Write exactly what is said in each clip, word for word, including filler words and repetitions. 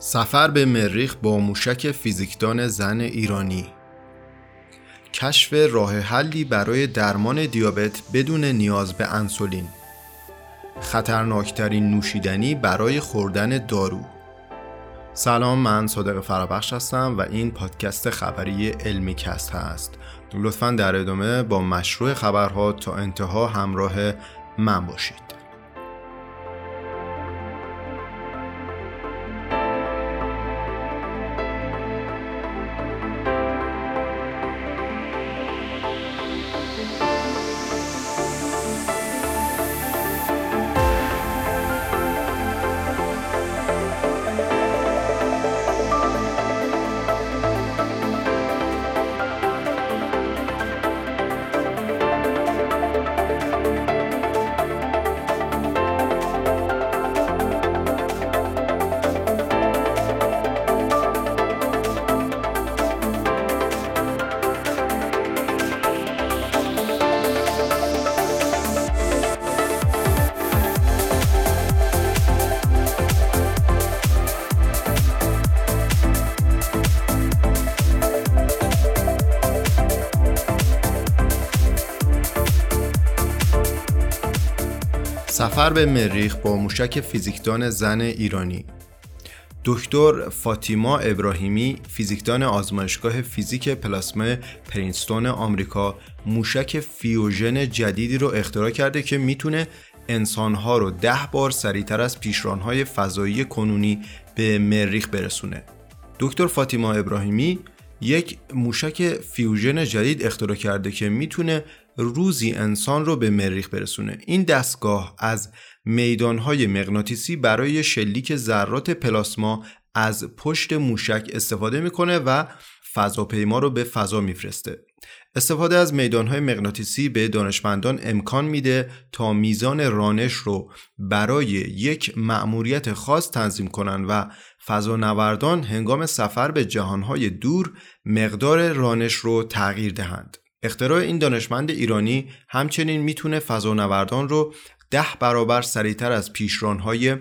سفر به مریخ با موشک فیزیکدان زن ایرانی. کشف راه حلی برای درمان دیابت بدون نیاز به انسولین. خطرناکترین نوشیدنی برای خوردن دارو. سلام، من صادق فرابخش هستم و این پادکست خبری علمی کست هست. لطفاً در ادامه با مشروع خبرها تا انتها همراه من باشید. سفر به مریخ با موشک فیزیکدان زن ایرانی. دکتر فاطیما ابراهیمی، فیزیکدان آزمایشگاه فیزیک پلاسما پرینستون آمریکا، موشک فیوژن جدیدی رو اختراع کرده که میتونه انسانها رو ده بار سریعتر از پیشرانهای فضایی کنونی به مریخ برسونه. دکتر فاطیما ابراهیمی یک موشک فیوژن جدید اختراع کرده که میتونه روزی انسان رو به مریخ برسونه. این دستگاه از میدانهای مغناطیسی برای شلیک ذرات پلاسما از پشت موشک استفاده میکنه و فضاپیما رو به فضا میفرسته. استفاده از میدانهای مغناطیسی به دانشمندان امکان میده تا میزان رانش رو برای یک مأموریت خاص تنظیم کنن و فضانوردان هنگام سفر به جهانهای دور مقدار رانش رو تغییر دهند. اختراع این دانشمند ایرانی همچنین میتونه فضانوردان رو ده برابر سریعتر از پیشرانهای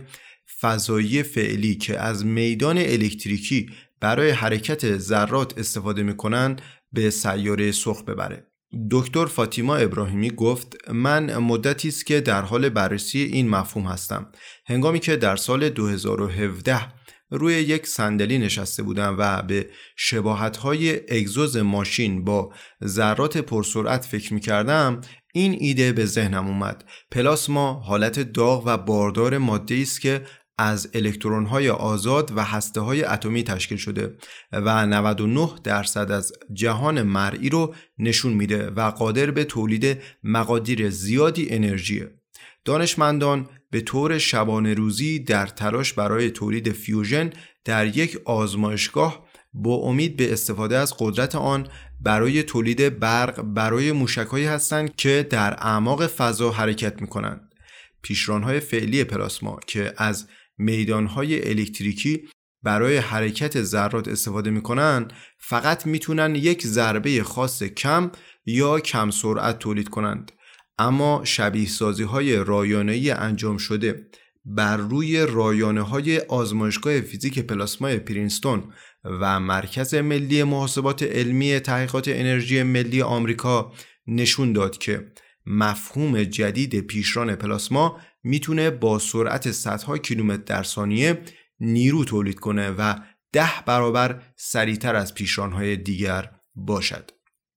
فضایی فعلی که از میدان الکتریکی برای حرکت ذرات استفاده میکنن به سیاره سرخ ببره. دکتر فاطیما ابراهیمی گفت: من مدتی است که در حال بررسی این مفهوم هستم. هنگامی که در سال دو هزار و هفده روی یک صندلی نشسته بودم و به شباهت‌های اگزوز ماشین با ذرات پرسرعت فکر می‌کردم، این ایده به ذهنم اومد. پلاسما حالت داغ و باردار ماده‌ای است که از الکترون‌های آزاد و هسته‌های اتمی تشکیل شده و نود و نه درصد از جهان مرئی رو نشون میده و قادر به تولید مقادیر زیادی انرژیه. دانشمندان به طور شبانه روزی در تلاش برای تولید فیوژن در یک آزمایشگاه با امید به استفاده از قدرت آن برای تولید برق برای موشک‌هایی هستند که در اعماق فضا حرکت می‌کنند. پیشران‌های فعلی پلاسما که از میدان‌های الکتریکی برای حرکت ذرات استفاده می‌کنند، فقط می‌تونن یک ضربه خاص کم یا کم سرعت تولید کنند. اما شبیه سازی های رایانه‌ای انجام شده بر روی رایانه های آزمایشگاه فیزیک پلاسما پرینستون و مرکز ملی محاسبات علمی تحقیقات انرژی ملی آمریکا نشون داد که مفهوم جدید پیشران پلاسما میتونه با سرعت صدها کیلومتر در ثانیه نیرو تولید کنه و ده برابر سریعتر از پیشرانهای دیگر باشد.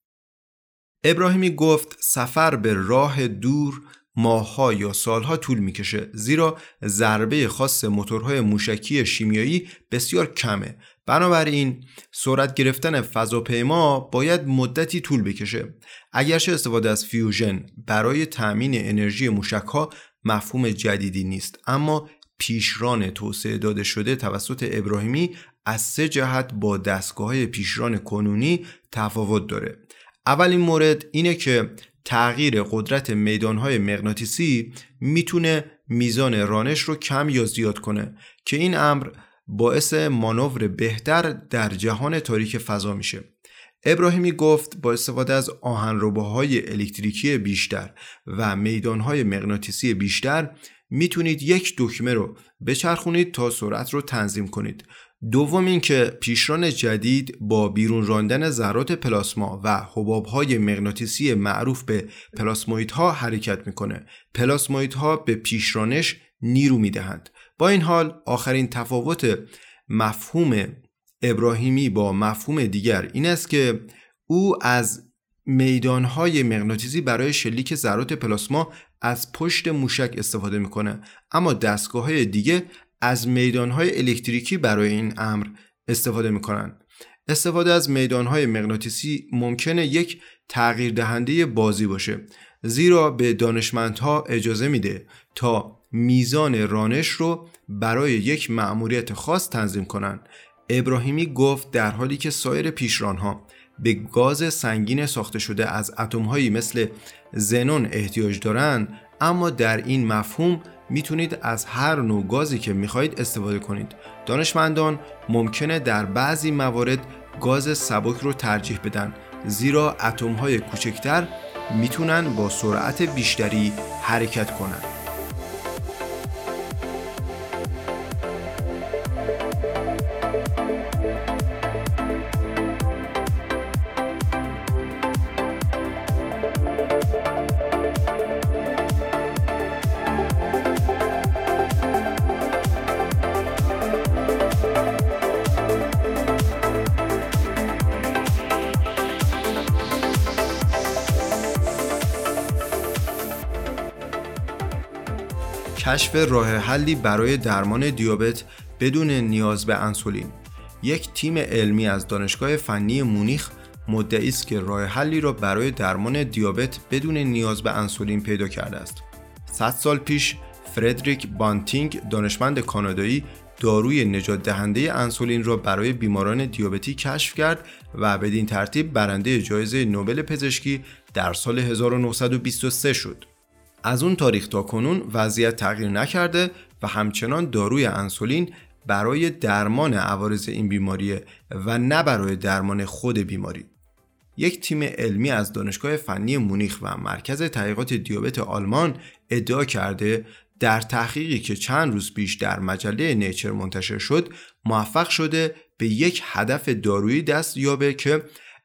ابراهیمی گفت: سفر به راه دور ماه‌ها یا سالها طول می‌کشه، زیرا ضربه خاص موتورهای موشکی شیمیایی بسیار کمه. بنابراین سرعت گرفتن فضاپیما باید مدتی طول بکشه. اگرچه استفاده از فیوژن برای تأمین انرژی موشک‌ها مفهوم جدیدی نیست، اما پیشران توسعه داده شده توسط ابراهیمی از سه جهت با دستگاه‌های پیشران کنونی تفاوت داره. اولین مورد اینه که تغییر قدرت میدانهای مغناطیسی میتونه میزان رانش رو کم یا زیاد کنه که این امر باعث مانور بهتر در جهان تاریک فضا میشه. ابراهیمی گفت با استفاده از آهنرباهای الکتریکی بیشتر و میدانهای مغناطیسی بیشتر میتونید یک دکمه رو بچرخونید تا سرعت رو تنظیم کنید. دوم این که پیشران جدید با بیرون راندن ذرات پلاسما و حباب‌های مغناطیسی معروف به پلاسموئیدها حرکت میکنه. پلاسموئیدها به پیشرانش نیرو میدهند. با این حال آخرین تفاوت مفهوم ابراهیمی با مفهوم دیگر این است که او از میدانهای مغناطیسی برای شلیک ذرات پلاسما از پشت موشک استفاده میکنه، اما دستگاه‌های دیگه از میدانهای الکتریکی برای این امر استفاده میکنن. استفاده از میدانهای مغناطیسی ممکنه یک تغییر دهنده بازی باشه، زیرا به دانشمندها اجازه میده تا میزان رانش رو برای یک مأموریت خاص تنظیم کنن. ابراهیمی گفت در حالی که سایر پیشرانها به گاز سنگین ساخته شده از اتم‌هایی مثل ژنون احتیاج دارن، اما در این مفهوم میتونید از هر نوع گازی که میخواید استفاده کنید. دانشمندان ممکنه در بعضی موارد گاز سبک رو ترجیح بدن، زیرا اتم‌های کوچکتر میتونن با سرعت بیشتری حرکت کنن. کشف راه حلی برای درمان دیابت بدون نیاز به انسولین. یک تیم علمی از دانشگاه فنی مونیخ مدعی است که راه حلی را برای درمان دیابت بدون نیاز به انسولین پیدا کرده است. صد سال پیش فردریک بانتینگ دانشمند کانادایی داروی نجات دهنده انسولین را برای بیماران دیابتی کشف کرد و بدین ترتیب برنده جایزه نوبل پزشکی در سال هزار و نهصد و بیست و سه شد. از اون تاریخ تا کنون وضعیت تغییر نکرده و همچنان داروی انسولین برای درمان عوارض این بیماری و نه برای درمان خود بیماری. یک تیم علمی از دانشگاه فنی مونیخ و مرکز تحقیقات دیابت آلمان ادعا کرده در تحقیقی که چند روز پیش در مجله نیچر منتشر شد موفق شده به یک هدف دارویی دست یابه که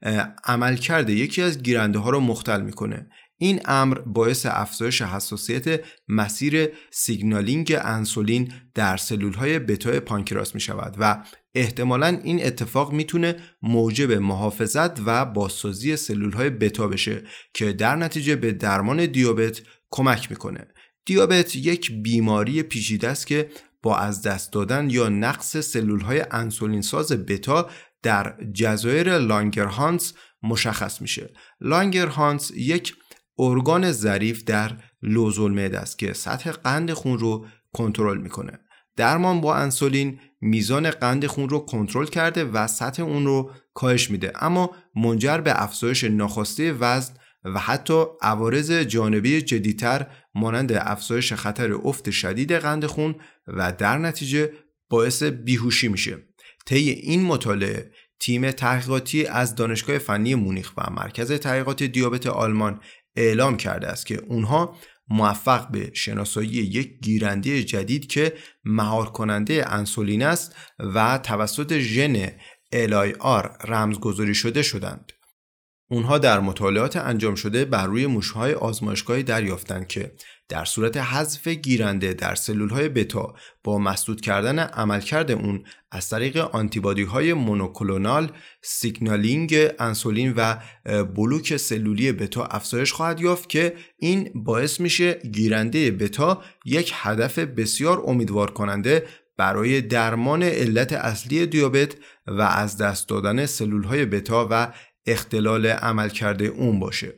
عملکرد یکی از گیرنده ها را مختل میکنه. این امر باعث افزایش حساسیت مسیر سیگنالینگ انسولین در سلول‌های بتا پانکراس می شود و احتمالاً این اتفاق میتونه موجب محافظت و بازسازی سلول‌های بتا بشه که در نتیجه به درمان دیابت کمک میکنه. دیابت یک بیماری پیچیده است که با از دست دادن یا نقص سلول‌های انسولین ساز بتا در جزایر لانگرهانس مشخص میشه. لانگرهانس یک ارگان ظریف در لوزالمعده است که سطح قند خون رو کنترل میکنه. درمان با انسولین میزان قند خون رو کنترل کرده و سطح اون رو کاهش میده، اما منجر به افزایش ناخواسته وزن و حتی عوارض جانبی جدی‌تر مانند افزایش خطر افت شدید قند خون و در نتیجه باعث بیهوشی میشه. طی این مطالعه تیم تحقیقاتی از دانشگاه فنی مونیخ و مرکز تحقیقات دیابت آلمان اعلام کرده است که اونها موفق به شناسایی یک گیرنده جدید که مهار کننده انسولین است و توسط ژن ال آی آر رمزگذاری شده شدند. اونها در مطالعات انجام شده بر روی موشهای آزمایشگاهی دریافتند که در صورت حذف گیرنده در سلولهای بتا با مسدود کردن عملکرد اون از طریق آنتیبادی‌های مونوکلونال سیگنالینگ انسولین و بلوک سلولی بتا افزایش خواهد یافت که این باعث میشه گیرنده بتا یک هدف بسیار امیدوار کننده برای درمان علت اصلی دیابت و از دست دادن سلولهای بتا و اختلال عملکرد اون باشه.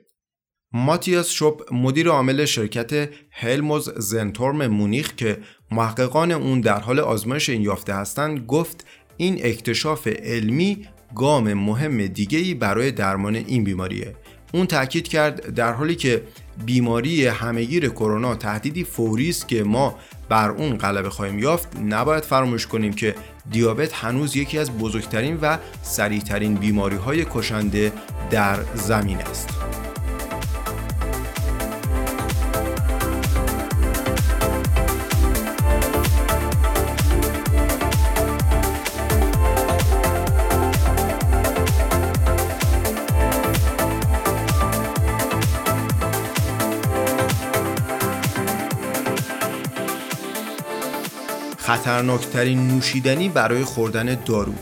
ماتیاس شوب مدیر عامل شرکت هلموز زنتورم مونیخ که محققان اون در حال آزمایش این یافته هستند گفت این اکتشاف علمی گام مهم دیگه‌ای برای درمان این بیماریه. اون تاکید کرد در حالی که بیماری همهگیر کرونا تهدیدی فوری است که ما بر اون غلبه خواهیم یافت، نباید فراموش کنیم که دیابت هنوز یکی از بزرگترین و سریعترین بیماری‌های کشنده در زمین است. خطرناکترین نوشیدنی برای خوردن دارو.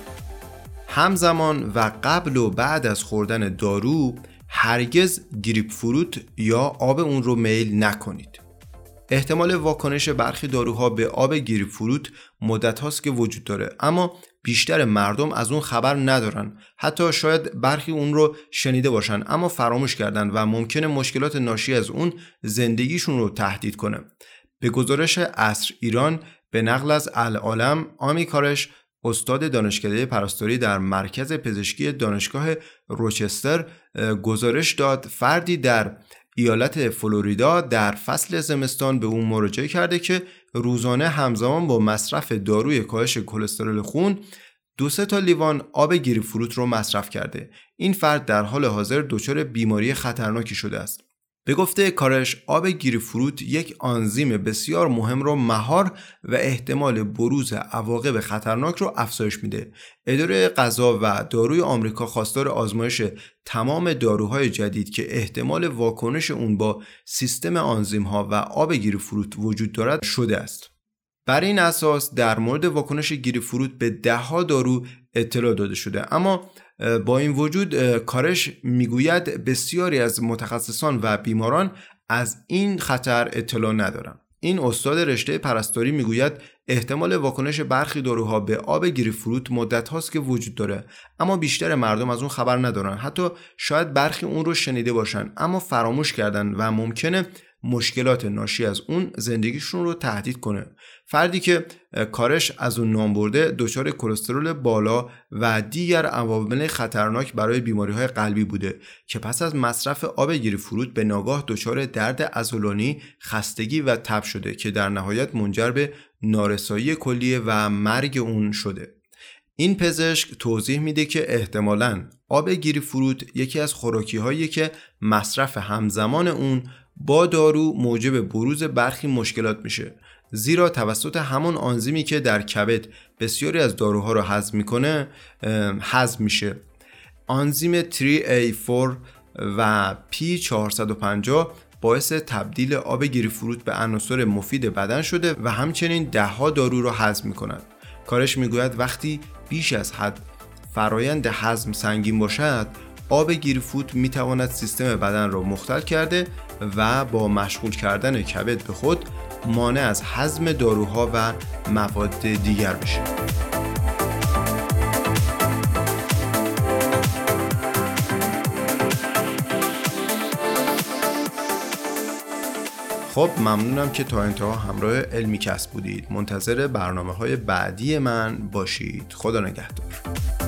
همزمان و قبل و بعد از خوردن دارو هرگز گریپ فروت یا آب اون رو میل نکنید. احتمال واکنش برخی داروها به آب گریپ فروت مدت هاست که وجود داره، اما بیشتر مردم از اون خبر ندارن. حتی شاید برخی اون رو شنیده باشن اما فراموش کردن و ممکنه مشکلات ناشی از اون زندگیشون رو تهدید کنه. به گزارش عصر ایران به نقل از العالم، آمی کارش، استاد دانشکده پرستاری در مرکز پزشکی دانشگاه روچستر، گزارش داد فردی در ایالت فلوریدا در فصل زمستان به اون مراجعه کرده که روزانه همزمان با مصرف داروی کاهش کلسترول خون دو سه تا لیوان آب گریپ فروت رو مصرف کرده. این فرد در حال حاضر دچار بیماری خطرناکی شده است. به گفته کارش، آب گریپ فروت یک آنزیم بسیار مهم رو مهار و احتمال بروز عواقب خطرناک رو افزایش میده. اداره غذا و داروی آمریکا خواستار آزمایش تمام داروهای جدید که احتمال واکنش اون با سیستم آنزیم ها و آب گریپ فروت وجود دارد شده است. بر این اساس در مورد واکنش گریپ فروت به ده ها دارو اطلاع داده شده، اما با این وجود کارش میگوید بسیاری از متخصصان و بیماران از این خطر اطلاع ندارند. این استاد رشته پرستاری میگوید احتمال واکنش برخی داروها به آب گریپ فروت مدت هاست که وجود داره، اما بیشتر مردم از اون خبر ندارن. حتی شاید برخی اون رو شنیده باشن اما فراموش کردن و ممکنه مشکلات ناشی از اون زندگیشون رو تهدید کنه. فردی که کارش از اون نام برده دچار کلسترول بالا و دیگر عوامل خطرناک برای بیماری‌های قلبی بوده که پس از مصرف آب گریپ فروت به ناگاه دچار درد عضلانی، خستگی و تب شده که در نهایت منجر به نارسایی کلیه و مرگ اون شده. این پزشک توضیح میده که احتمالاً آب گریپ فروت یکی از خوراکی‌هایی که مصرف همزمان اون با دارو موجب بروز برخی مشکلات میشه، زیرا توسط همون آنزیمی که در کبد بسیاری از داروها رو هضم میکنه هضم میشه. آنزیم تری ای فور و پی چهارصد و پنجاه باعث تبدیل آب گریپ فروت به عناصر مفید بدن شده و همچنین ده ها دارو رو هضم میکنند. کارش میگوید وقتی بیش از حد فرایند هضم سنگین باشد، آب گریپ فروت میتواند سیستم بدن را مختل کرده و با مشغول کردن کبد به خود مانع از هضم داروها و مواد دیگر بشه. خب ممنونم که تا انتها همراه علمی کست بودید. منتظر برنامه‌های بعدی من باشید. خدا نگهدار.